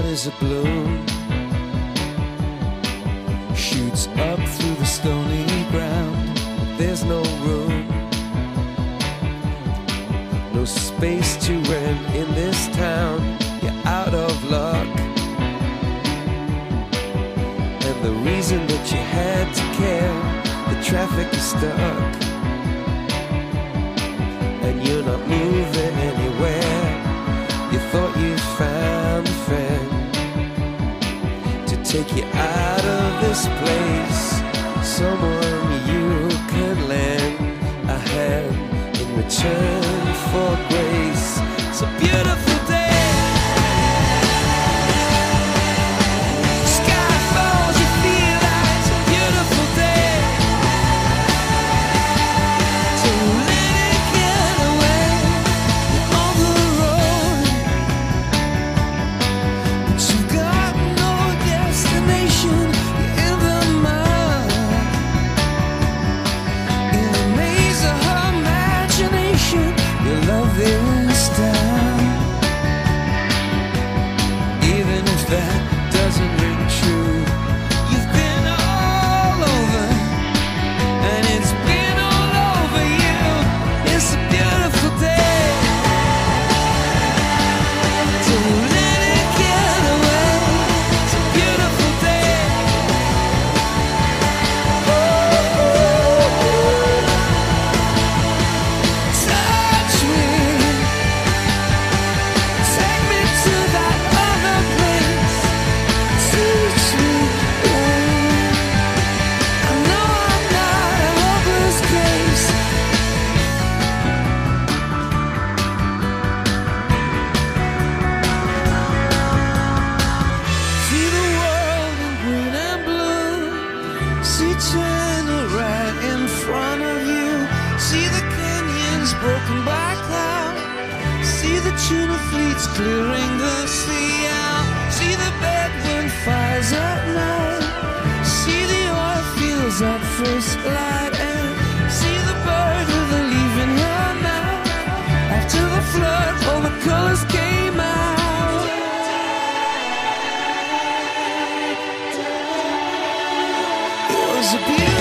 is a bloom, shoots up through the stony ground. There's no room, no space to rent in this town. You're out of luck, and the reason that you had to care, the traffic is stuck, and you're not moving anywhere. You thought you found a friend to take you out of this place, someone you could lend a hand in return for grace. It's a beautiful day. Sky falls, you feel like it's a beautiful day. So let it get away. You're on the road, but you've got no destination. You're in the mud, in a maze of imagination. Your love is down, even if that doesn't ring true. You've been all over, and it's been all over you. It's a beautiful day. So let it get away. It's a beautiful day. Touch me, take me to that other place. Teach me, I know I'm not a hopeless case. See the world in green and blue. See China right in front of you. See the canyons broken by cloud. See the tuna fleets clearing the sea out. See the bedroom fires at night. See the oil fields at first light. And see the bird with a leaf in her mouth. After the flood, all the colors came out. It was a beautiful